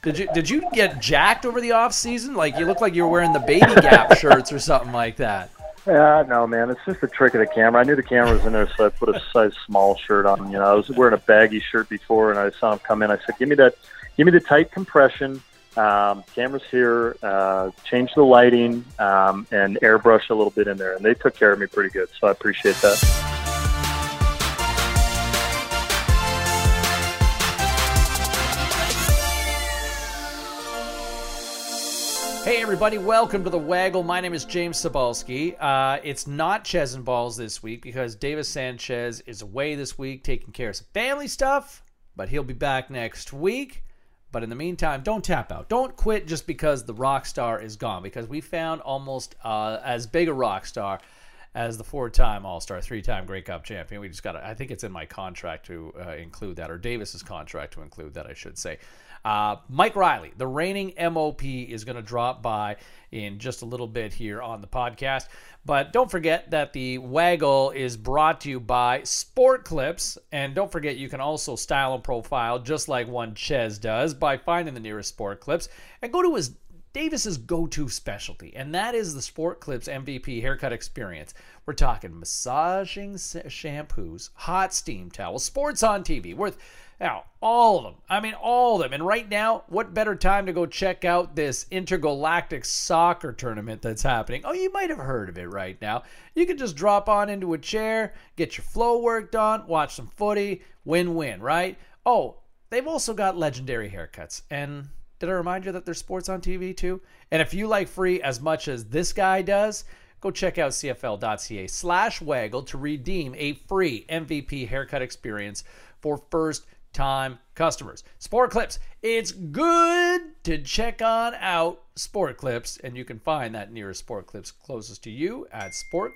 Did you get jacked over the off season? Like you look like you were wearing the Baby Gap shirts or something like that. Yeah, no, man. It's just a trick of the camera. I knew the camera was in there, so I put a size small shirt on. You know, I was wearing a baggy shirt before, and I saw him come in. I said, "Give me the tight compression. Camera's here. Change the lighting and airbrush a little bit in there." And they took care of me pretty good, so I appreciate that. Hey everybody, welcome to The Waggle. My name is James Cybulski. It's not Ches and Balls this week because Davis Sanchez is away this week taking care of some family stuff, but he'll be back next week. But in the meantime, don't tap out. Don't quit just because the rock star is gone, because we found almost as big a rock star as the 4-time All-Star, 3-time Grey Cup champion. We just got to, I think it's in my contract to include that, or Davis's contract to include that, I should say. Mike Riley, the reigning MOP, is going to drop by in just a little bit here on the podcast. But don't forget that the Waggle is brought to you by Sport Clips. And don't forget you can also style and profile just like one Ches does by finding the nearest Sport Clips and go to Davis's go-to specialty, and that is the Sport Clips MVP haircut experience. We're talking massaging shampoos, hot steam towels, sports on TV, worth all of them. I mean, all of them. And right now, what better time to go check out this intergalactic soccer tournament that's happening? Oh, you might have heard of it right now. You can just drop on into a chair, get your flow worked on, watch some footy, win-win, right? Oh, they've also got legendary haircuts, and did I remind you that there's sports on TV too? And if you like free as much as this guy does, go check out cfl.ca/waggle to redeem a free MVP haircut experience for first-time customers. Sport Clips. It's good to check on out Sport Clips, and you can find that nearest Sport Clips closest to you at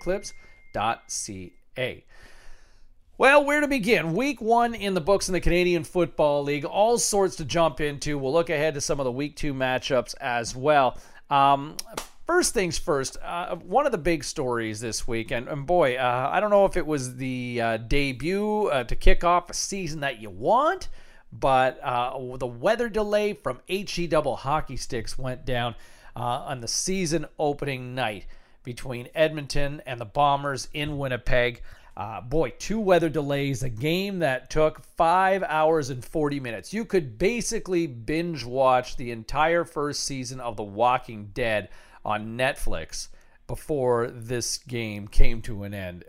sportclips.ca. Well, where to begin? Week 1 in the books in the Canadian Football League. All sorts to jump into. We'll look ahead to some of the Week 2 matchups as well. First things first, one of the big stories this week, and boy, I don't know if it was the debut to kick off a season that you want, but the weather delay from HE double hockey sticks went down on the season opening night between Edmonton and the Bombers in Winnipeg. 2 weather delays, a game that took 5 hours and 40 minutes. You could basically binge watch the entire first season of The Walking Dead on Netflix before this game came to an end.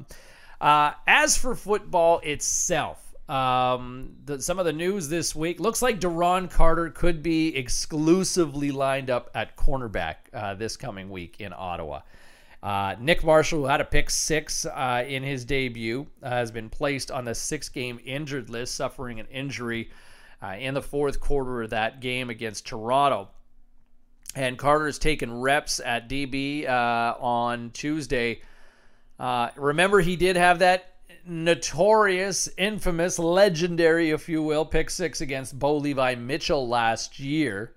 As for football itself, some of the news this week looks like Duron Carter could be exclusively lined up at cornerback this coming week in Ottawa. Nick Marshall, who had a pick 6 in his debut, has been placed on the 6-game injured list, suffering an injury in the fourth quarter of that game against Toronto. And Carter's taken reps at DB on Tuesday. Remember, he did have that notorious, infamous, legendary, if you will, pick 6 against Bo Levi Mitchell last year.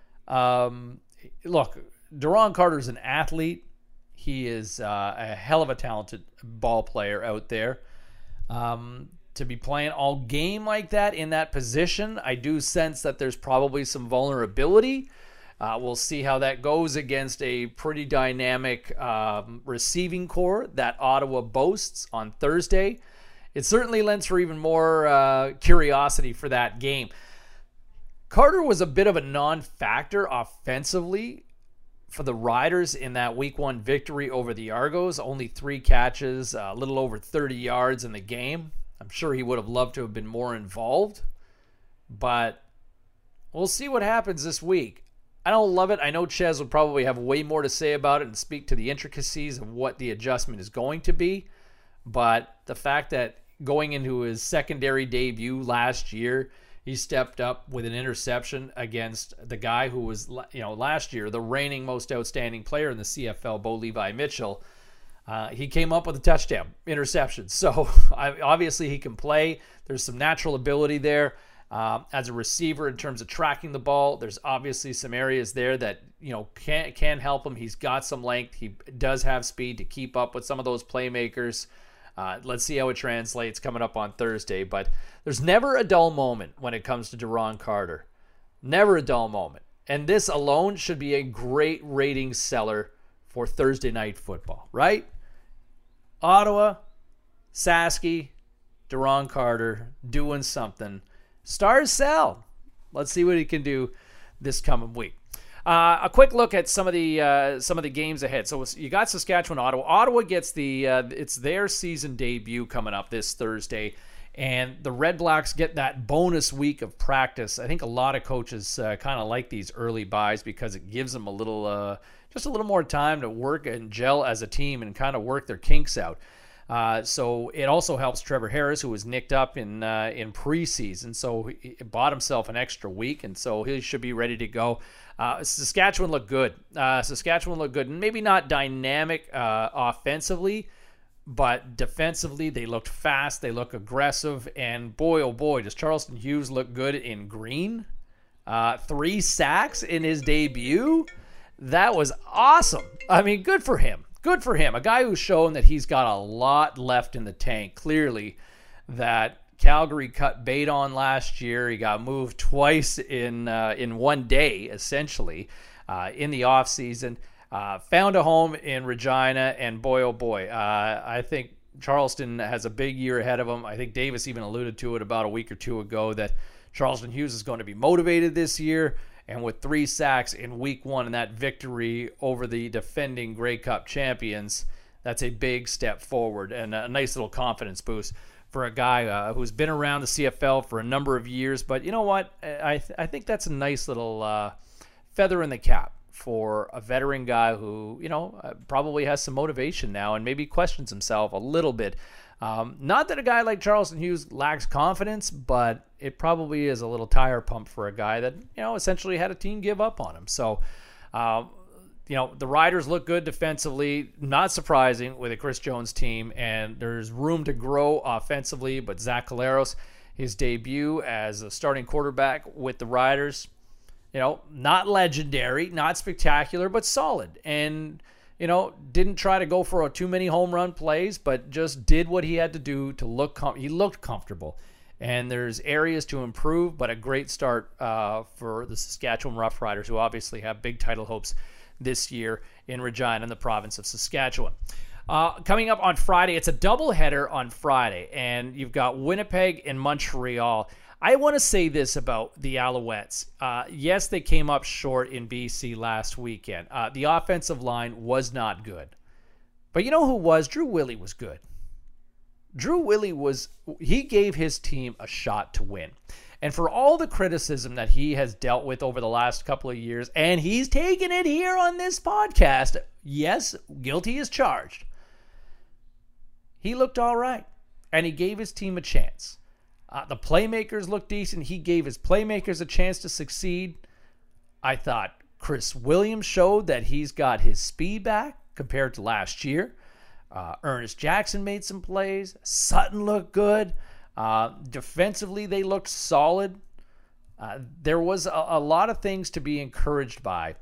Look, Duron Carter's an athlete. He is a hell of a talented ball player out there. To be playing all game like that in that position, I do sense that there's probably some vulnerability. We'll see how that goes against a pretty dynamic receiving core that Ottawa boasts on Thursday. It certainly lends for even more curiosity for that game. Carter was a bit of a non-factor offensively for the Riders in that Week 1 victory over the Argos. Only 3 catches, a little over 30 yards in the game. I'm sure he would have loved to have been more involved, but we'll see what happens this week. I don't love it. I know Ches will probably have way more to say about it and speak to the intricacies of what the adjustment is going to be, but the fact that going into his secondary debut last year, he stepped up with an interception against the guy who was, last year, the reigning most outstanding player in the CFL, Bo Levi Mitchell. He came up with a touchdown interception. So obviously he can play. There's some natural ability there. As a receiver in terms of tracking the ball, there's obviously some areas there that, can help him. He's got some length. He does have speed to keep up with some of those playmakers. Let's see how it translates coming up on Thursday. But there's never a dull moment when it comes to Duron Carter. Never a dull moment. And this alone should be a great rating seller for Thursday night football, right? Ottawa, Sasky, Deron Carter doing something. Stars sell. Let's see what he can do this coming week. A quick look at some of the games ahead. So you got Saskatchewan, Ottawa. Ottawa gets it's their season debut coming up this Thursday, and the Red Blacks get that bonus week of practice. I think a lot of coaches kind of like these early buys because it gives them just a little more time to work and gel as a team and kind of work their kinks out. So it also helps Trevor Harris, who was nicked up in preseason. So he bought himself an extra week, and so he should be ready to go. Saskatchewan looked good. And maybe not dynamic offensively, but defensively they looked fast. They look aggressive, and boy, oh boy, does Charleston Hughes look good in green. 3 sacks in his debut. That was awesome. I mean, good for him. Good for him. A guy who's shown that he's got a lot left in the tank. Clearly, that Calgary cut bait on last year. He got moved twice in one day, essentially, in the offseason. Found a home in Regina, and boy, oh boy, I think Charleston has a big year ahead of him. I think Davis even alluded to it about a week or two ago that Charleston Hughes is going to be motivated this year. And with 3 sacks in week 1 and that victory over the defending Grey Cup champions, that's a big step forward and a nice little confidence boost for a guy who's been around the CFL for a number of years. But you know what? I think that's a nice little feather in the cap for a veteran guy who, probably has some motivation now and maybe questions himself a little bit. Not that a guy like Charleston Hughes lacks confidence, but it probably is a little tire pump for a guy that, essentially had a team give up on him. So, the Riders look good defensively, not surprising with a Chris Jones team, and there's room to grow offensively. But Zach Collaros, his debut as a starting quarterback with the Riders, not legendary, not spectacular, but solid. And didn't try to go for too many home run plays, but just did what he had to do to look. He looked comfortable, and there's areas to improve, but a great start for the Saskatchewan Roughriders, who obviously have big title hopes this year in Regina in the province of Saskatchewan. Coming up on Friday, it's a doubleheader on Friday, and you've got Winnipeg and Montreal. I want to say this about the Alouettes. Yes, they came up short in BC last weekend. The offensive line was not good. But you know who was? Drew Willie was good. Drew Willie he gave his team a shot to win. And for all the criticism that he has dealt with over the last couple of years, and he's taken it here on this podcast, yes, guilty as charged, he looked all right. And he gave his team a chance. The playmakers looked decent. He gave his playmakers a chance to succeed. I thought Chris Williams showed that he's got his speed back compared to last year. Ernest Jackson made some plays. Sutton looked good. Defensively, they looked solid. There was a lot of things to be encouraged by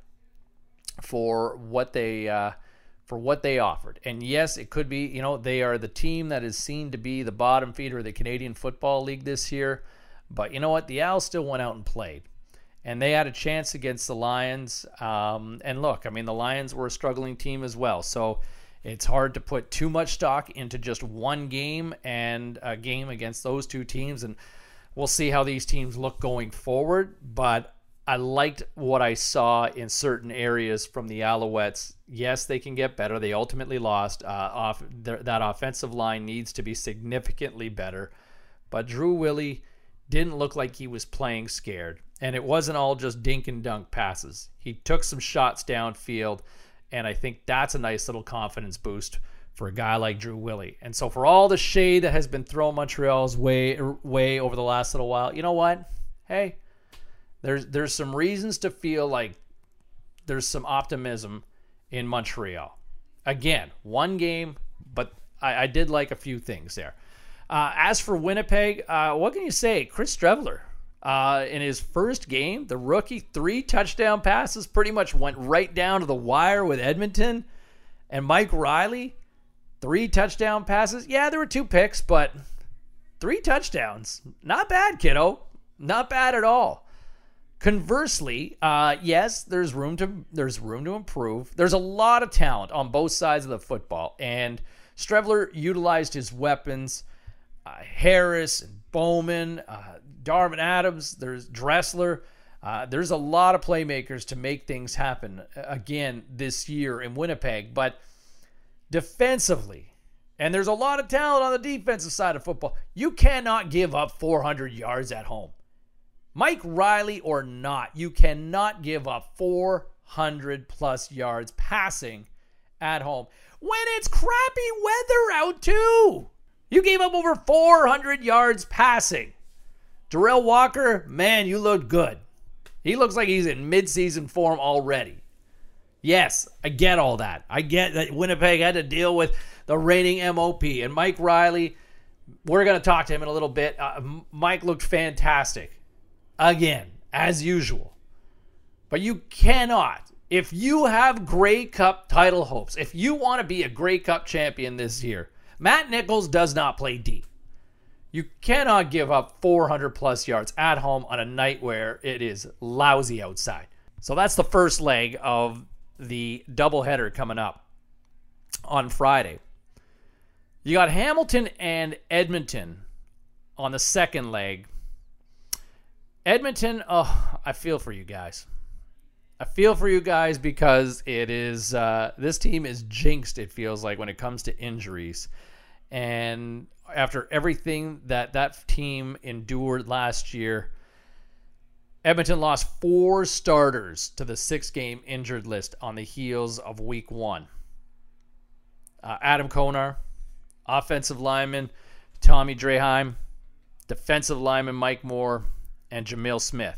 for what they offered. And yes, it could be, they are the team that is seen to be the bottom feeder of the Canadian Football League this year. But you know what? The Owls still went out and played. And they had a chance against the Lions. And look, the Lions were a struggling team as well. So it's hard to put too much stock into just one game and a game against those two teams. And we'll see how these teams look going forward. But I liked what I saw in certain areas from the Alouettes. Yes, they can get better. They ultimately lost. That offensive line needs to be significantly better. But Drew Willie didn't look like he was playing scared. And it wasn't all just dink and dunk passes. He took some shots downfield, and I think that's a nice little confidence boost for a guy like Drew Willie. And so for all the shade that has been thrown Montreal's way over the last little while, you know what? Hey, there's some reasons to feel like there's some optimism in Montreal. Again, one game, but I did like a few things there. As for Winnipeg, what can you say? Chris Streveler, in his first game, the rookie, 3 touchdown passes, pretty much went right down to the wire with Edmonton. And Mike Riley, 3 touchdown passes. Yeah, there were 2 picks, but 3 touchdowns. Not bad, kiddo. Not bad at all. Conversely, yes, there's room to improve. There's a lot of talent on both sides of the football, and Streveler utilized his weapons. Harris and Bowman, Darvin Adams, there's Dressler. There's a lot of playmakers to make things happen again this year in Winnipeg. But defensively, and there's a lot of talent on the defensive side of football, you cannot give up 400 yards at home. Mike Riley or not, you cannot give up 400-plus yards passing at home when it's crappy weather out too. You gave up over 400 yards passing. Darrell Walker, man, you looked good. He looks like he's in midseason form already. Yes, I get all that. I get that Winnipeg had to deal with the reigning MOP. And Mike Riley, we're going to talk to him in a little bit. Mike looked fantastic. Again, as usual. But you cannot, if you have Grey Cup title hopes, if you want to be a Grey Cup champion this year, Matt Nichols does not play D. You cannot give up 400-plus yards at home on a night where it is lousy outside. So that's the first leg of the doubleheader coming up on Friday. You got Hamilton and Edmonton on the second leg. Edmonton, I feel for you guys. I feel for you guys because it is this team is jinxed, it feels like, when it comes to injuries. And after everything that team endured last year, Edmonton lost 4 starters to the 6-game injured list on the heels of week 1. Adam Konar, offensive lineman Tommy Draheim, defensive lineman Mike Moore, and Jamil Smith.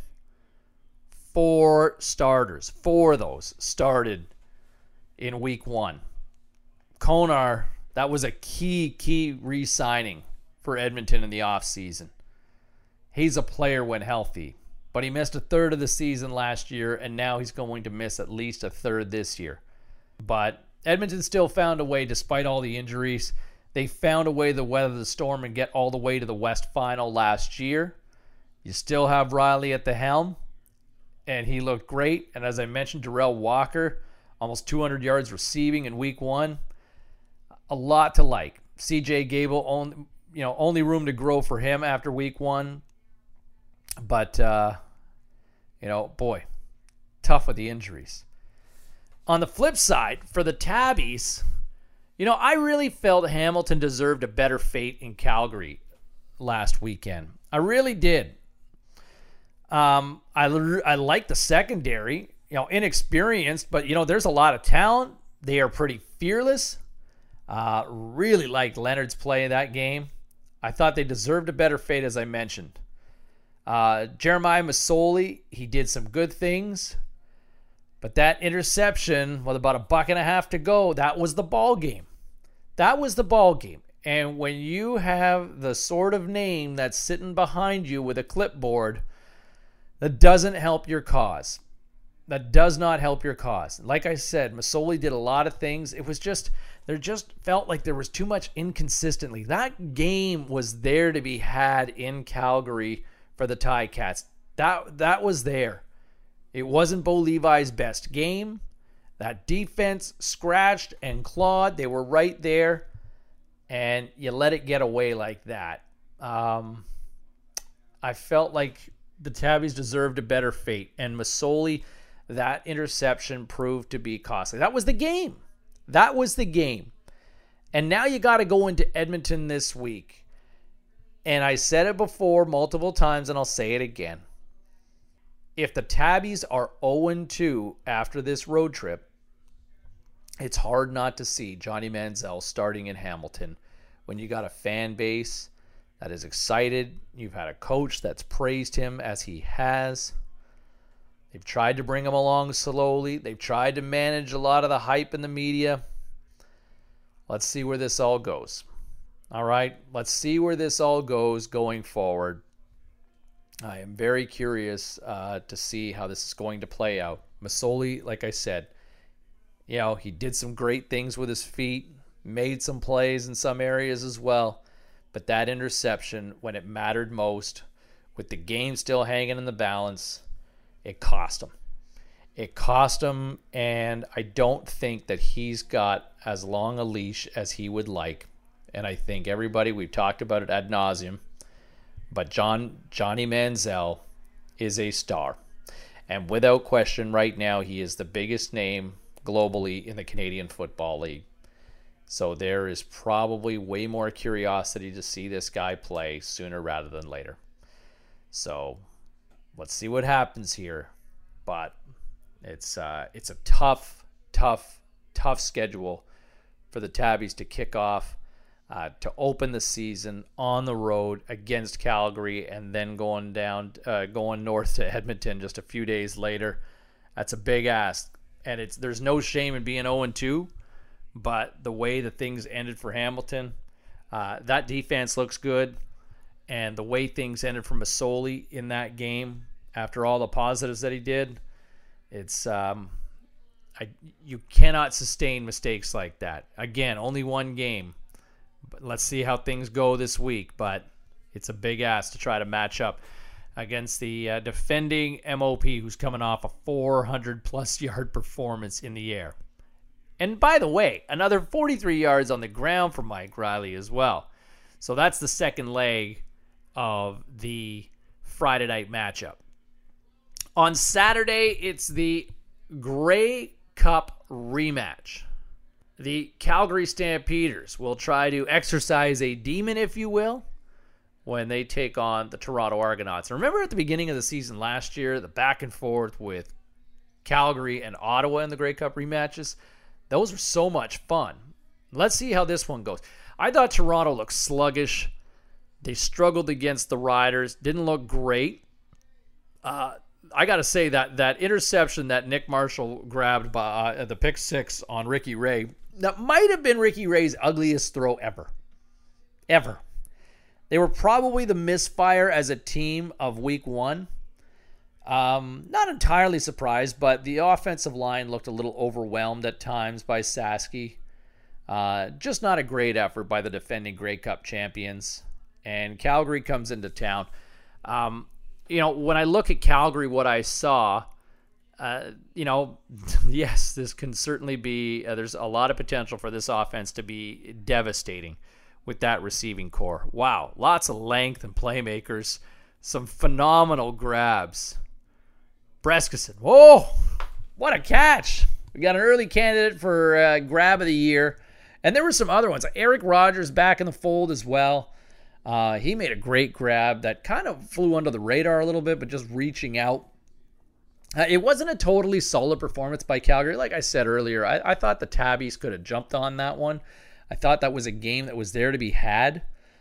4 starters. 4 of those started in week 1. Konar, that was a key re-signing for Edmonton in the offseason. He's a player when healthy, but he missed a third of the season last year, and now he's going to miss at least a third this year. But Edmonton still found a way, despite all the injuries. They found a way to weather the storm and get all the way to the West Final last year. You still have Riley at the helm, and he looked great. And as I mentioned, Darrell Walker, almost 200 yards receiving in week 1. A lot to like. CJ Gable, only room to grow for him after week 1. But, boy, tough with the injuries. On the flip side, for the Tabbies, I really felt Hamilton deserved a better fate in Calgary last weekend. I really did. I like the secondary, inexperienced, but, there's a lot of talent. They are pretty fearless. Really liked Leonard's play in that game. I thought they deserved a better fate, as I mentioned. Jeremiah Masoli, he did some good things, but that interception with about $1.50 to go, that was the ball game. That was the ball game. And when you have the sort of name that's sitting behind you with a clipboard, that doesn't help your cause. That does not help your cause. Like I said, Masoli did a lot of things. There just felt like there was too much inconsistently. That game was there to be had in Calgary for the Ticats. That was there. It wasn't Bo Levi's best game. That defense scratched and clawed. They were right there, and you let it get away like that. I felt like the Tabbies deserved a better fate, and Masoli, that interception proved to be costly. That was the game. That was the game. And now you got to go into Edmonton this week. And I said it before multiple times, and I'll say it again. If the Tabbies are 0-2 after this road trip, it's hard not to see Johnny Manziel starting in Hamilton when you got a fan base that is excited. You've had a coach that's praised him as he has. They've tried to bring him along slowly. They've tried to manage a lot of the hype in the media. Let's see where this all goes. All right, let's see where this all goes going forward. I am very curious to see how this is going to play out. Masoli, like I said, he did some great things with his feet, made some plays in some areas as well. But that interception, when it mattered most, with the game still hanging in the balance, it cost him. It cost him, and I don't think that he's got as long a leash as he would like. And I think everybody, we've talked about it ad nauseum, but Johnny Manziel is a star. And without question, right now, he is the biggest name globally in the Canadian Football League. So there is probably way more curiosity to see this guy play sooner rather than later. So let's see what happens here. But it's a tough schedule for the Tabbies to kick off, to open the season on the road against Calgary, and then going north to Edmonton just a few days later. That's a big ask, and there's no shame in being 0-2, but the way that things ended for Hamilton, that defense looks good, and the way things ended for Masoli in that game after all the positives that he did, it's you cannot sustain mistakes like that. Again, only one game. But let's see how things go this week. But it's a big ask to try to match up against the defending MOP, who's coming off a 400-plus yard performance in the air. And by the way, another 43 yards on the ground for Mike Riley as well. So that's the second leg of the Friday night matchup. On Saturday, it's the Grey Cup rematch. The Calgary Stampeders will try to exercise a demon, if you will, when they take on the Toronto Argonauts. Remember at the beginning of the season last year, the back and forth with Calgary and Ottawa in the Grey Cup rematches? Those were so much fun. Let's see how this one goes. I thought Toronto looked sluggish. They struggled against the Riders. Didn't look great. I got to say that interception that Nick Marshall grabbed by the pick six on Ricky Ray, that might have been Ricky Ray's ugliest throw ever. Ever. They were probably the misfire as a team of week one. Not entirely surprised, but the offensive line looked a little overwhelmed at times by Sasky. Just not a great effort by the defending Grey Cup champions. And Calgary comes into town. When I look at Calgary, what I saw, yes, this can certainly be, there's a lot of potential for this offense to be devastating with that receiving core. Wow, lots of length and playmakers, some phenomenal grabs. Breskison, whoa, what a catch. We got an early candidate for grab of the year. And there were some other ones. Eric Rogers back in the fold as well. He made a great grab that kind of flew under the radar a little bit, but just reaching out. It wasn't a totally solid performance by Calgary. Like I said earlier, I thought the Tabbies could have jumped on that one. I thought that was a game that was there to be had.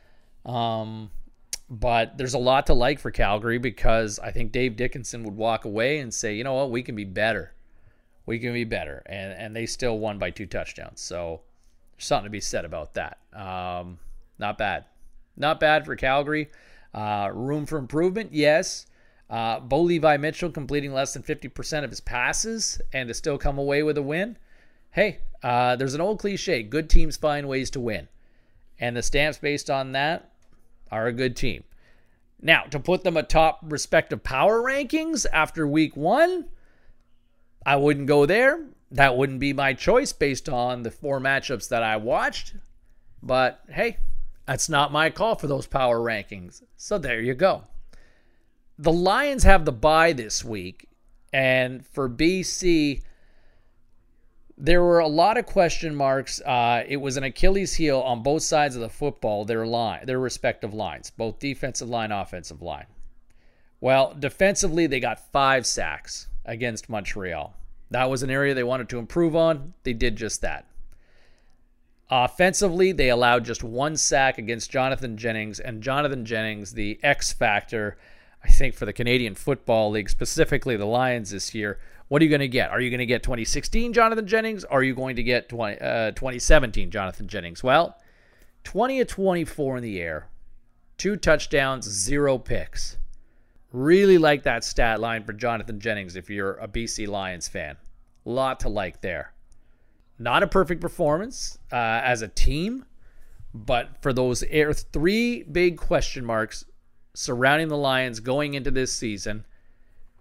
But there's a lot to like for Calgary, because I think Dave Dickinson would walk away and say, you know what, we can be better. We can be better. And they still won by 2 touchdowns. So there's something to be said about that. Not bad. Not bad for Calgary. Room for improvement, yes. Bo Levi Mitchell completing less than 50% of his passes and to still come away with a win. Hey, there's an old cliche, good teams find ways to win. And the Stamps based on that are a good team. Now, to put them atop respective power rankings after week one, I wouldn't go there. That wouldn't be my choice based on the 4 matchups that I watched. But hey, that's not my call for those power rankings. So there you go. The Lions have the bye this week. And for BC, there were a lot of question marks. It was an Achilles heel on both sides of the football, their respective lines, both defensive line, offensive line. Well, defensively, they got 5 sacks against Montreal. That was an area they wanted to improve on. They did just that. Offensively, they allowed just 1 sack against Jonathan Jennings, and Jonathan Jennings, the X factor, I think, for the Canadian Football League, specifically the Lions this year. What are you going to get? Are you going to get 2016 Jonathan Jennings, or are you going to get 2017 Jonathan Jennings? Well, 20 of 24 in the air, 2 touchdowns, 0 picks. Really like that stat line for Jonathan Jennings if you're a BC Lions fan. A lot to like there. Not a perfect performance as a team, but for those 3 big question marks surrounding the Lions going into this season,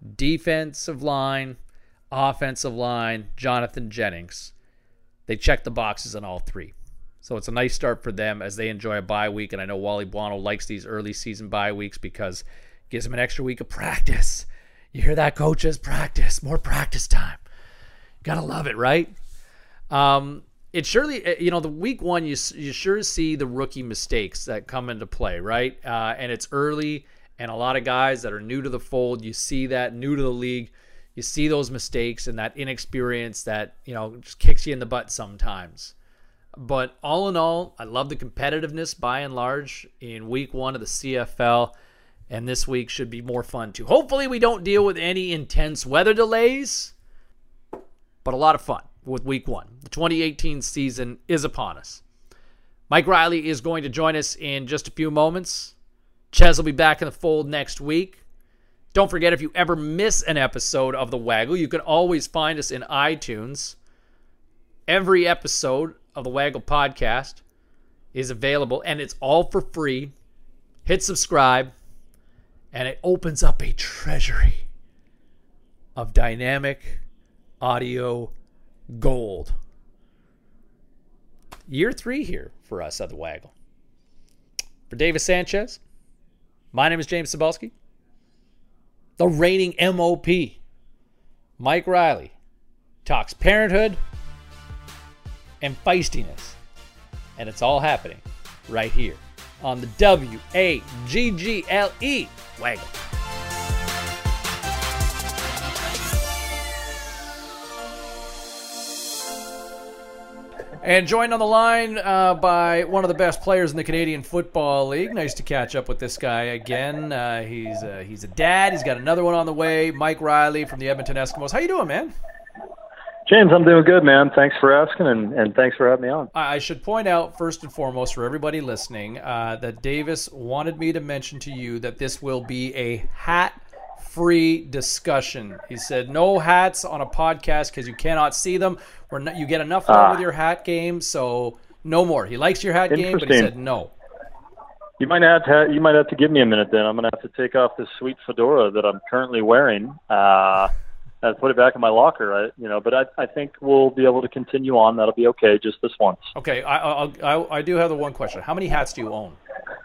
defensive line, offensive line, Jonathan Jennings. They check the boxes on all three. So it's a nice start for them as they enjoy a bye week. And I know Wally Buono likes these early season bye weeks because it gives them an extra week of practice. You hear that, coaches? Practice. More practice time. You got to love it, right? It surely, the week one, you sure see the rookie mistakes that come into play, right? And it's early, and a lot of guys that are new to the fold, you see that, new to the league, you see those mistakes and that inexperience that, just kicks you in the butt sometimes. But all in all, I love the competitiveness by and large in week one of the CFL, and this week should be more fun too. Hopefully we don't deal with any intense weather delays, but a lot of fun with week one. The 2018 season is upon us. Mike Riley is going to join us in just a few moments. Ches will be back in the fold next week. Don't forget, if you ever miss an episode of The Waggle, you can always find us in iTunes. Every episode of the Waggle podcast is available, and it's all for free. Hit subscribe, and it opens up a treasury of dynamic audio gold. Year 3 here for us at the Waggle. For Davis Sanchez, my name is James Cybulski. The reigning MOP, Mike Riley, talks parenthood and feistiness. And it's all happening right here on the WAGGLE Waggle. And joined on the line by one of the best players in the Canadian Football League. Nice to catch up with this guy again. He's a dad. He's got another one on the way. Mike Riley from the Edmonton Eskimos. How you doing, man? James, I'm doing good, man. Thanks for asking, and thanks for having me on. I should point out, first and foremost, for everybody listening, that Davis wanted me to mention to you that this will be a hat-free discussion. He said no hats on a podcast because you cannot see them. You get enough love with your hat game, so no more. He likes your hat game, but he said no. You might have to give me a minute then. I'm going to have to take off this sweet fedora that I'm currently wearing. And put it back in my locker, right? But I think we'll be able to continue on. That'll be okay, just this once. Okay, I do have the one question. How many hats do you own?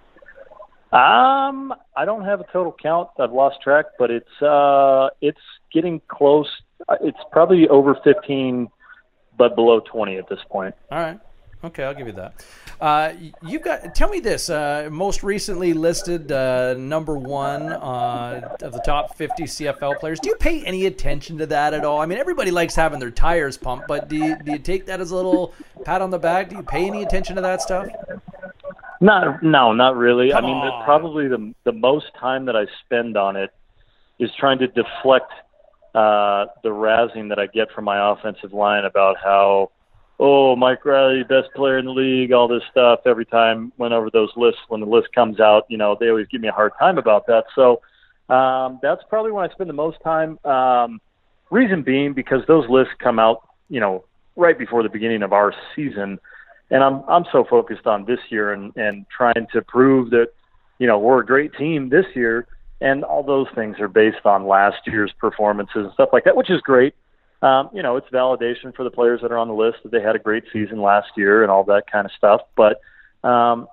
I don't have a total count. I've lost track, but it's getting close. It's probably over 15, but below 20 at this point. All right. Okay, I'll give you that. Tell me this, most recently listed number one of the top 50 CFL players. Do you pay any attention to that at all? I mean, everybody likes having their tires pumped, but do you take that as a little pat on the back? Do you pay any attention to that stuff? No, not really. Probably the most time that I spend on it is trying to deflect the razzing that I get from my offensive line about how, Mike Riley, best player in the league, all this stuff. Every time went over those lists, when the list comes out, they always give me a hard time about that. So that's probably when I spend the most time. Reason being because those lists come out, right before the beginning of our season. And I'm so focused on this year and trying to prove that, we're a great team this year. And all those things are based on last year's performances and stuff like that, which is great. It's validation for the players that are on the list that they had a great season last year and all that kind of stuff. But, when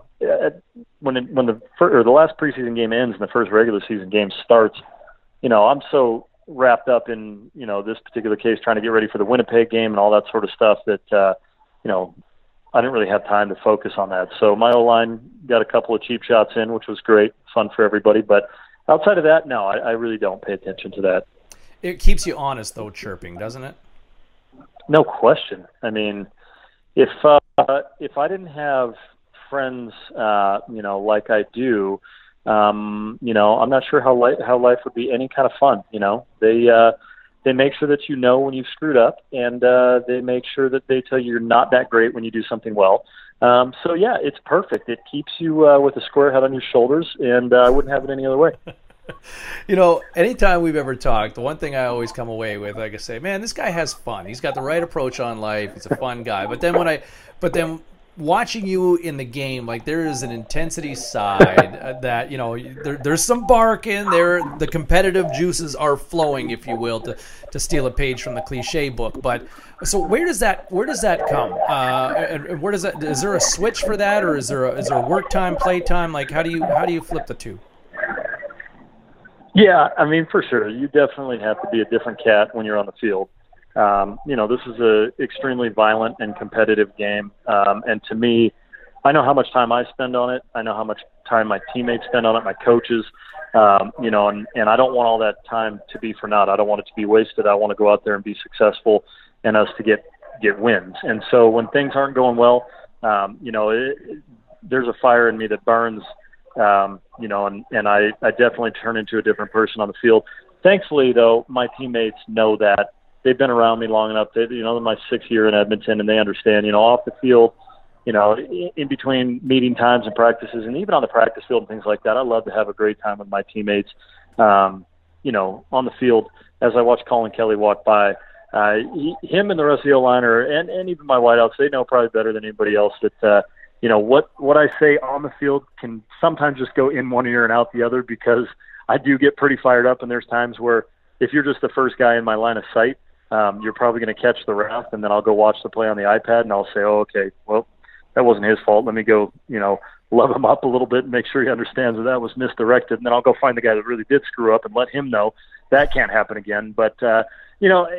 the last preseason game ends and the first regular season game starts, I'm so wrapped up in, this particular case, trying to get ready for the Winnipeg game and all that sort of stuff that, I didn't really have time to focus on that. So my O-line got a couple of cheap shots in, which was great, fun for everybody. But outside of that, no, I really don't pay attention to that. It keeps you honest, though, chirping, doesn't it? No question. I mean, if I didn't have friends, like I do, I'm not sure how life would be any kind of fun. They make sure that when you've screwed up, and they make sure that they tell you you're not that great when you do something well. So yeah, it's perfect. It keeps you with a square head on your shoulders, and I wouldn't have it any other way. Anytime we've ever talked, the one thing I always come away with, like I say, man, this guy has fun. He's got the right approach on life. He's a fun guy. But then watching you in the game, like there is an intensity side that, you know, there's some barking there. The competitive juices are flowing, if you will, to steal a page from the cliche book. But so where does that come? And where does that, is there a switch for that, or is there a work time, play time? Like how do you flip the two? Yeah, I mean, for sure. You definitely have to be a different cat when you're on the field. You know, this is a extremely violent and competitive game. And to me, I know how much time I spend on it. I know how much time my teammates spend on it, my coaches, you know, and I don't want all that time to be for naught. I don't want it to be wasted. I want to go out there and be successful and us to get wins. And so when things aren't going well, you know, there's a fire in me that burns, you know, and I definitely turn into a different person on the field. Thankfully, though, my teammates know that. They've been around me long enough. You know, my 6th year in Edmonton, and they understand, you know, off the field, you know, in between meeting times and practices, and even on the practice field and things like that, I love to have a great time with my teammates. You know, on the field, as I watch Colin Kelly walk by, him and the rest of the O-liner, and even my wideouts, they know probably better than anybody else that, you know, what I say on the field can sometimes just go in one ear and out the other, because I do get pretty fired up, and there's times where if you're just the first guy in my line of sight, you're probably going to catch the ref, and then I'll go watch the play on the iPad, and I'll say, oh, okay, well, that wasn't his fault. Let me go, you know, love him up a little bit and make sure he understands that was misdirected, and then I'll go find the guy that really did screw up and let him know that can't happen again. But, you know,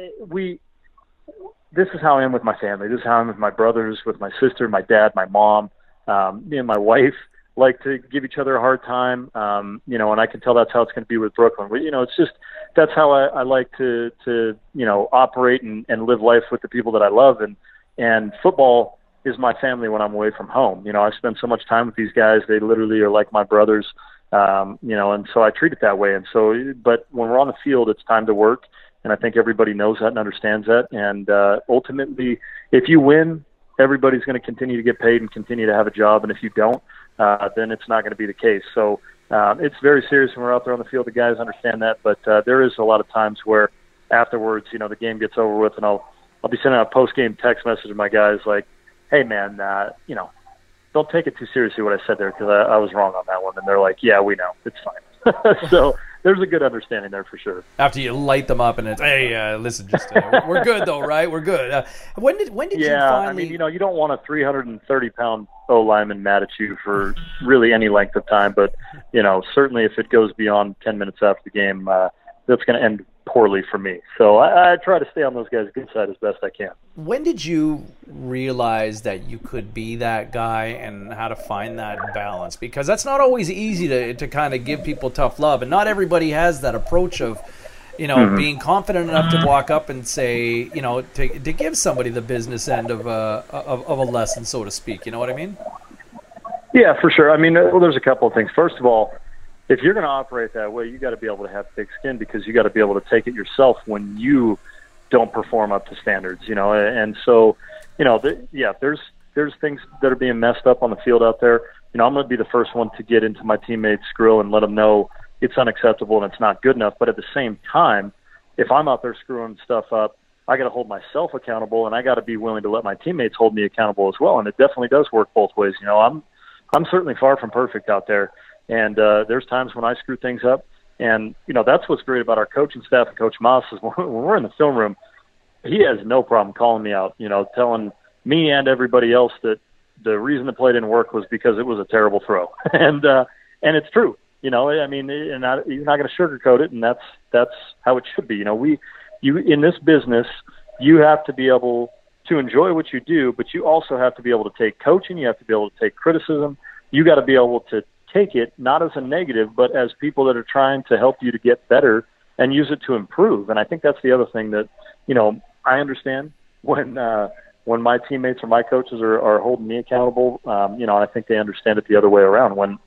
this is how I am with my family. This is how I am with my brothers, with my sister, my dad, my mom. Me and my wife like to give each other a hard time, you know, and I can tell that's how it's going to be with Brooklyn. You know, it's just, that's how I like to, you know, operate and live life with the people that I love. And football is my family when I'm away from home. You know, I spend so much time with these guys. They literally are like my brothers, you know, and so I treat it that way. And so, but when we're on the field, it's time to work. And I think everybody knows that and understands that. And ultimately, if you win, everybody's going to continue to get paid and continue to have a job. And if you don't, then it's not going to be the case. So it's very serious when we're out there on the field. The guys understand that, but there is a lot of times where afterwards, you know, the game gets over with, and I'll be sending out a post-game text message to my guys like, hey, man, you know, don't take it too seriously what I said there, because I was wrong on that one. And they're like, yeah, we know. It's fine. So there's a good understanding there for sure. After you light them up and it's, hey, listen, just we're good though, right? We're good. When did you finally? Yeah, I mean, you know, you don't want a 330-pound O lineman mad at you for really any length of time, but you know, certainly if it goes beyond 10 minutes after the game, that's going to end poorly for me. So I try to stay on those guys' good side as best I can. When did you realize that you could be that guy, and how to find that balance? Because that's not always easy to kind of give people tough love, and not everybody has that approach of, you know, being confident enough to walk up and say, you know, to give somebody the business end of a lesson, so to speak. You know what I mean? Yeah, for sure. I mean, well, there's a couple of things. First of all, if you're going to operate that way, you got to be able to have thick skin, because you got to be able to take it yourself when you don't perform up to standards, you know. And so, you know, there's things that are being messed up on the field out there. You know, I'm going to be the first one to get into my teammates' grill and let them know it's unacceptable and it's not good enough. But at the same time, if I'm out there screwing stuff up, I got to hold myself accountable, and I got to be willing to let my teammates hold me accountable as well. And it definitely does work both ways. You know, I'm certainly far from perfect out there. And there's times when I screw things up. And, you know, that's what's great about our coaching staff and Coach Moss is when we're in the film room, he has no problem calling me out, you know, telling me and everybody else that the reason the play didn't work was because it was a terrible throw. And it's true, you know, I mean, you're not going to sugarcoat it, and that's how it should be. You know, you in this business, you have to be able to enjoy what you do, but you also have to be able to take coaching. You have to be able to take criticism. You got to be able to take it not as a negative, but as people that are trying to help you to get better and use it to improve. And I think that's the other thing that, you know, I understand when my teammates or my coaches are holding me accountable. You know, I think they understand it the other way around. When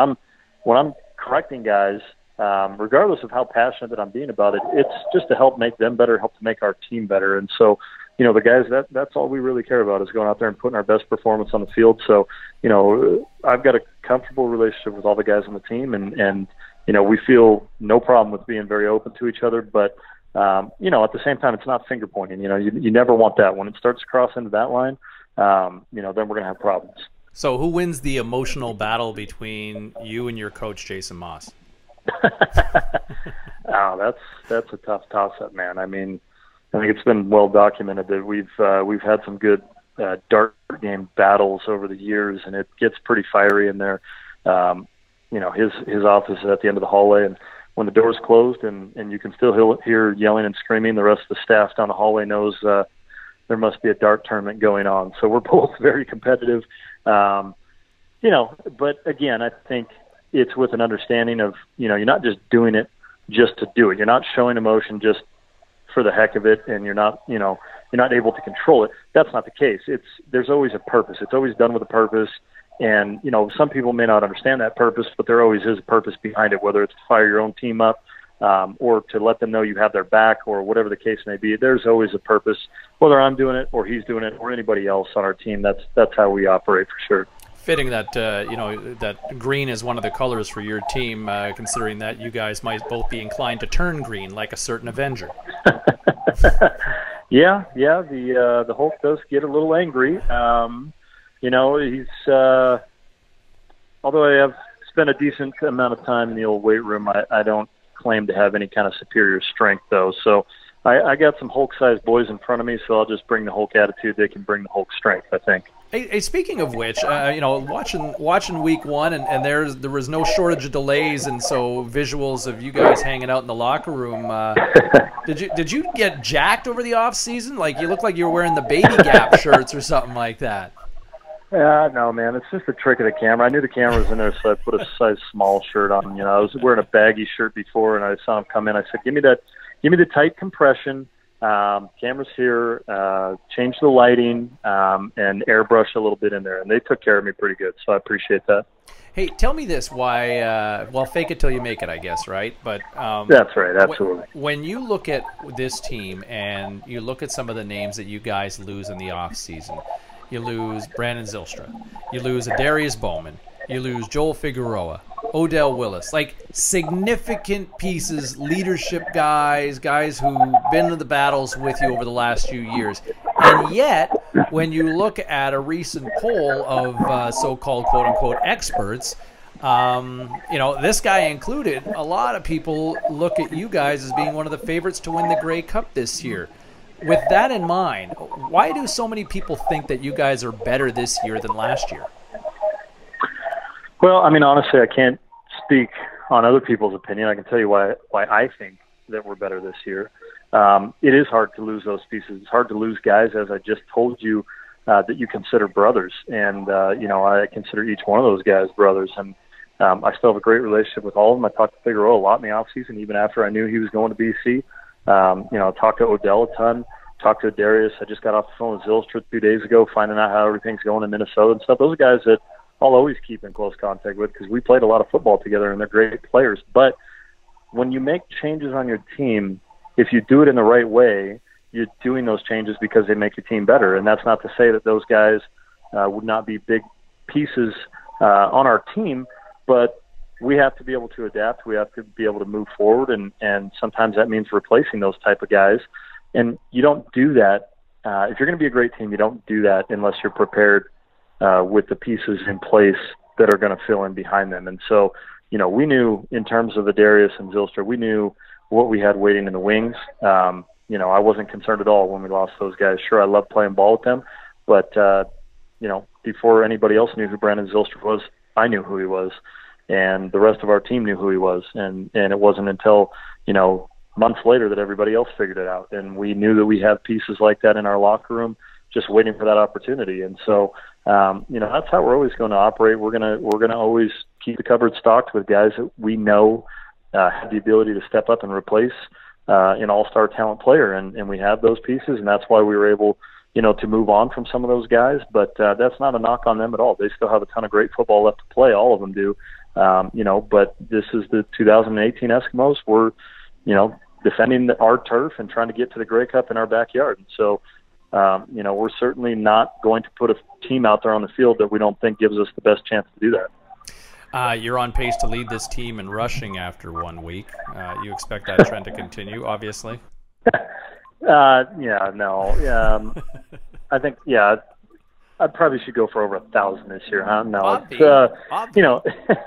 I'm correcting guys, regardless of how passionate that I'm being about it, it's just to help make them better, help to make our team better. And so, you know, the guys, that's all we really care about, is going out there and putting our best performance on the field. So, you know, I've got a comfortable relationship with all the guys on the team, and you know, we feel no problem with being very open to each other. But, you know, at the same time, it's not finger pointing. You know, you never want that. When it starts to cross into that line, then we're going to have problems. So who wins the emotional battle between you and your coach, Jason Moss? Oh, that's a tough toss-up, man. I mean, I think it's been well documented that we've had some good dart game battles over the years, and it gets pretty fiery in there. His office is at the end of the hallway, and when the door's closed and you can still hear yelling and screaming, the rest of the staff down the hallway knows there must be a dart tournament going on. So we're both very competitive. But again, I think it's with an understanding of, you're not just doing it just to do it. You're not showing emotion just for the heck of it, and you're not able to control it. That's not the case. There's always a purpose. It's always done with a purpose. And, some people may not understand that purpose, but there always is a purpose behind it, whether it's to fire your own team up, or to let them know you have their back, or whatever the case may be. There's always a purpose, whether I'm doing it or he's doing it or anybody else on our team. That's how we operate for sure. Fitting that that green is one of the colors for your team, considering that you guys might both be inclined to turn green like a certain Avenger. Yeah. The Hulk does get a little angry. He's although I have spent a decent amount of time in the old weight room, I don't claim to have any kind of superior strength, though. So I got some Hulk-sized boys in front of me, so I'll just bring the Hulk attitude. They can bring the Hulk strength, I think. Hey, speaking of which, watching week one, and there was no shortage of delays, and so visuals of you guys hanging out in the locker room. Did you get jacked over the off season? Like, you look like you were wearing the Baby Gap shirts or something like that. No, man, it's just a trick of the camera. I knew the camera was in there, so I put a size small shirt on. I was wearing a baggy shirt before, and I saw him come in. I said, give me the tight compression. Camera's here. Change the lighting, and airbrush a little bit in there. And they took care of me pretty good, so I appreciate that. Hey, tell me this, why, fake it till you make it, I guess, right? But that's right, absolutely. When you look at this team and you look at some of the names that you guys lose in the off season, you lose Brandon Zylstra, you lose Adarius Bowman, you lose Joel Figueroa, Odell Willis, like significant pieces, leadership guys who've been in the battles with you over the last few years. And yet, when you look at a recent poll of so-called quote-unquote experts, this guy included, a lot of people look at you guys as being one of the favorites to win the Grey Cup this year. With that in mind, why do so many people think that you guys are better this year than last year? Well, I mean, honestly, I can't speak on other people's opinion. I can tell you why I think that we're better this year. It is hard to lose those pieces. It's hard to lose guys, as I just told you, that you consider brothers. And, I consider each one of those guys brothers. And I still have a great relationship with all of them. I talked to Figueroa a lot in the offseason, even after I knew he was going to BC. I talked to Odell a ton, talked to Darius. I just got off the phone with Zylstra 2 days ago, finding out how everything's going in Minnesota and stuff. Those are guys that I'll always keep in close contact with because we played a lot of football together and they're great players. But when you make changes on your team, if you do it in the right way, you're doing those changes because they make your team better. And that's not to say that those guys would not be big pieces on our team, but we have to be able to adapt. We have to be able to move forward, and sometimes that means replacing those type of guys. And you don't do that. If you're going to be a great team, you don't do that unless you're prepared with the pieces in place that are going to fill in behind them. And so, we knew in terms of Adarius and Zylstra, we knew what we had waiting in the wings. I wasn't concerned at all when we lost those guys. Sure, I love playing ball with them, but, before anybody else knew who Brandon Zylstra was, I knew who he was. And the rest of our team knew who he was. And it wasn't until, months later that everybody else figured it out. And we knew that we have pieces like that in our locker room just waiting for that opportunity. And so, that's how we're always going to operate. We're going to always keep the cupboard stocked with guys that we know have the ability to step up and replace an all-star talent player. And we have those pieces, and that's why we were able, to move on from some of those guys. But that's not a knock on them at all. They still have a ton of great football left to play. All of them do. But this is the 2018 Eskimos. We're, defending our turf and trying to get to the Grey Cup in our backyard. And so, we're certainly not going to put a team out there on the field that we don't think gives us the best chance to do that. You're on pace to lead this team in rushing after 1 week. You expect that trend to continue, obviously? No. I think, I probably should go for over 1,000 this year, huh? No, Obvi. you know,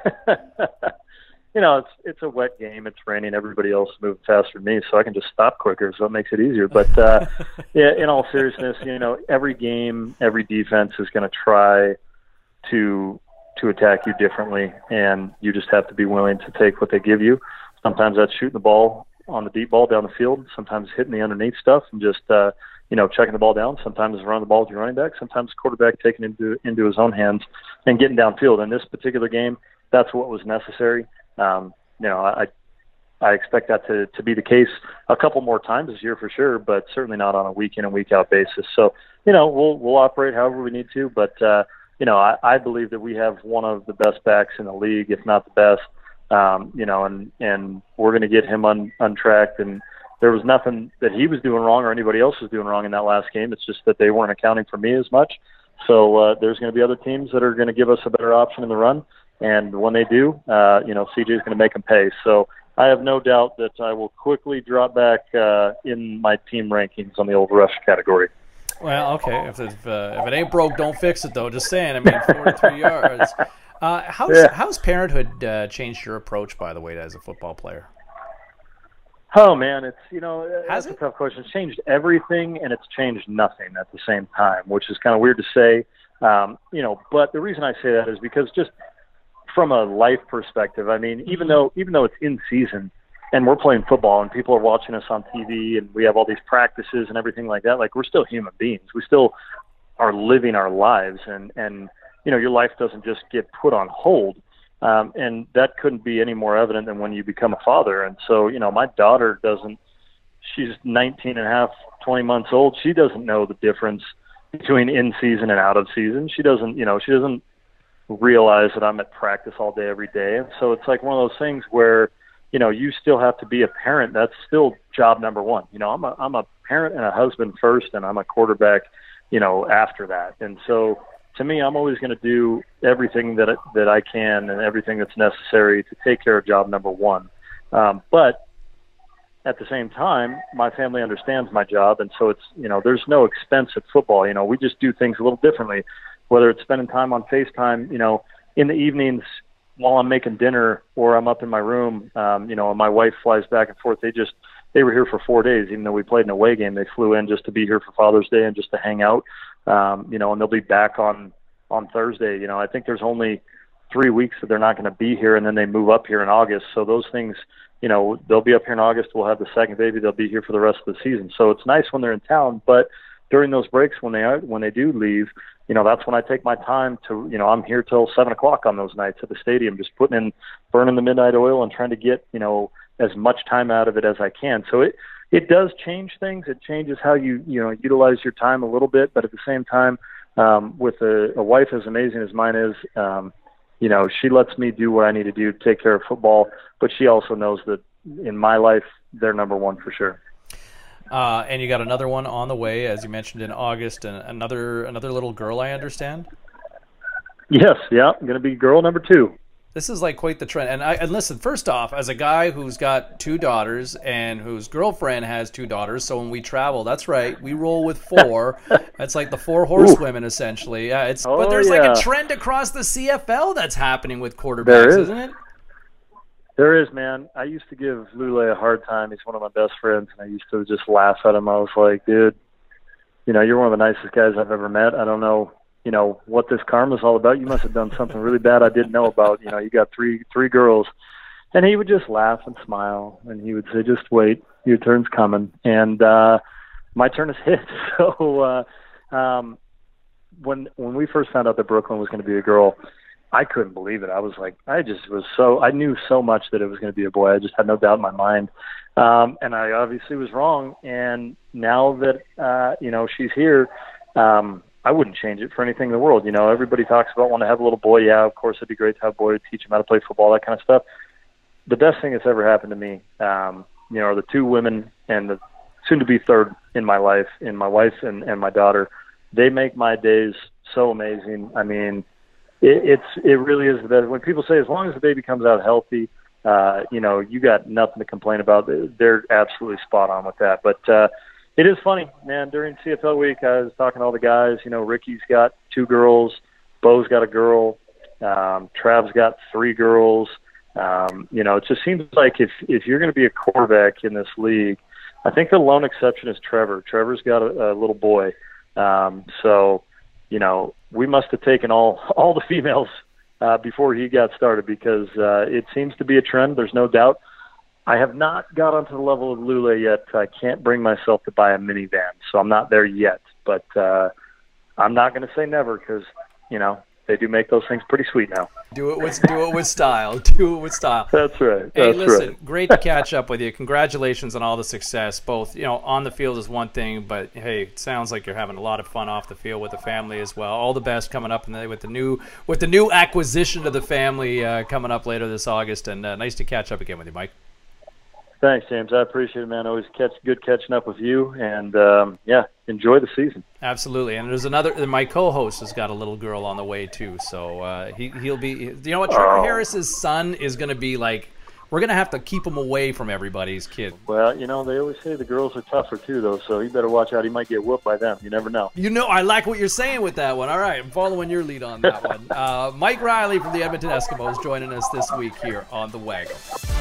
you know, it's a wet game. It's raining. Everybody else is moving faster than me, so I can just stop quicker, so it makes it easier. But yeah, in all seriousness, you know, every game, every defense is going to try to attack you differently, and you just have to be willing to take what they give you. Sometimes that's shooting the ball on the deep ball down the field. Sometimes hitting the underneath stuff and just you know, checking the ball down. Sometimes it's running the ball to your running back. Sometimes quarterback taking it into his own hands and getting downfield. In this particular game, that's what was necessary. You know, I expect that to be the case a couple more times this year for sure, but certainly not on a week in and week out basis. So, you know, we'll operate however we need to, but you know, I believe that we have one of the best backs in the league, if not the best. You know, and we're going to get him untracked, and there was nothing that he was doing wrong or anybody else was doing wrong in that last game. It's just that they weren't accounting for me as much. So there's going to be other teams that are going to give us a better option in the run. And when they do, you know, CJ is going to make them pay. So I have no doubt that I will quickly drop back in my team rankings on the old rush category. Well, okay. If it ain't broke, don't fix it, though. Just saying. I mean, 43 yards. How's parenthood changed your approach, by the way, as a football player? Oh, man, it's, you know, Has that's it? a tough question. It's changed everything, and it's changed nothing at the same time, which is kind of weird to say. You know, but the reason I say that is because just from a life perspective, I mean, even though it's in season and we're playing football and people are watching us on TV and we have all these practices and everything like that, like, we're still human beings. We still are living our lives, and you know, your life doesn't just get put on hold. And that couldn't be any more evident than when you become a father. And so, you know, my daughter she's 19 and a half, 20 months old. She doesn't know the difference between in season and out of season. She doesn't realize that I'm at practice all day, every day. And so it's like one of those things where, you know, you still have to be a parent. That's still job number one. You know, I'm a parent and a husband first, and I'm a quarterback, you know, after that. And so, to me, I'm always going to do everything that I can and everything that's necessary to take care of job number one. But at the same time, my family understands my job, and so it's, you know, there's no expense at football. You know, we just do things a little differently, whether it's spending time on FaceTime, you know, in the evenings while I'm making dinner or I'm up in my room, you know, and my wife flies back and forth. They were here for 4 days, even though we played an away game. They flew in just to be here for Father's Day and just to hang out. You know, and they'll be back on Thursday. You know, I think there's only 3 weeks that they're not going to be here, and then they move up here in August. So those things, you know, they'll be up here in August. We'll have the second baby. They'll be here for the rest of the season. So it's nice when they're in town, but during those breaks when they do leave, you know, that's when I take my time to, you know, I'm here till 7:00 on those nights at the stadium, just burning the midnight oil and trying to get, you know, as much time out of it as I can. So it does change things. It changes how you utilize your time a little bit, but at the same time, with a wife as amazing as mine is, you know, she lets me do what I need to do to take care of football, but she also knows that in my life, they're number one for sure. And you got another one on the way, as you mentioned, in August, and another little girl, I understand? Yes, yeah, going to be girl number 2. This is like quite the trend. And listen, first off, as a guy who's got 2 daughters and whose girlfriend has 2 daughters, so when we travel, that's right, we roll with 4. It's like the 4 horsewomen, essentially. Yeah, but there's like a trend across the CFL that's happening with quarterbacks, isn't it? There is, man. I used to give Lule a hard time. He's one of my best friends, and I used to just laugh at him. I was like, dude, you know, you're one of the nicest guys I've ever met. I don't know, you know, what this karma's all about. You must have done something really bad I didn't know about. You know, you got three girls. And he would just laugh and smile, and he would say, just wait, your turn's coming. And my turn is hit. So when we first found out that Brooklyn was going to be a girl, I couldn't believe it. I was like, I knew so much that it was going to be a boy. I just had no doubt in my mind. And I obviously was wrong. And now that, you know, she's here, I wouldn't change it for anything in the world. You know, everybody talks about wanting to have a little boy. Yeah, of course, it'd be great to have a boy to teach him how to play football, that kind of stuff. The best thing that's ever happened to me, you know, are the 2 women and the soon-to-be third in my life, in my wife and my daughter. They make my days so amazing. I mean, it really is the best. When people say, as long as the baby comes out healthy, you know, you got nothing to complain about. They're absolutely spot on with that. But, It is funny, man. During CFL week, I was talking to all the guys. You know, Ricky's got 2 girls, Bo's got a girl, Trav's got 3 girls. You know, it just seems like if you're going to be a quarterback in this league, I think the lone exception is Trevor. Trevor's got a little boy. So, you know, we must have taken all the females before he got started, because it seems to be a trend. There's no doubt. I have not got onto the level of Lule yet. I can't bring myself to buy a minivan, so I'm not there yet. But I'm not going to say never, because, you know, they do make those things pretty sweet now. Do it with style. Do it with style. That's right. Hey, That's listen, right. great to catch up with you. Congratulations on all the success. Both, you know, on the field is one thing, but hey, it sounds like you're having a lot of fun off the field with the family as well. All the best coming up, and with the new acquisition of the family coming up later this August. And nice to catch up again with you, Mike. Thanks, James. I appreciate it, man. Always good catching up with you, and yeah, enjoy the season. Absolutely. And there's my co-host has got a little girl on the way too, so he'll be. You know what? Trevor Harris's son is going to be like. We're going to have to keep him away from everybody's kid. Well, you know, they always say the girls are tougher too, though, so you better watch out. He might get whooped by them. You never know. You know, I like what you're saying with that one. All right, I'm following your lead on that one. Mike Riley from the Edmonton Eskimos joining us this week here on The Waggle.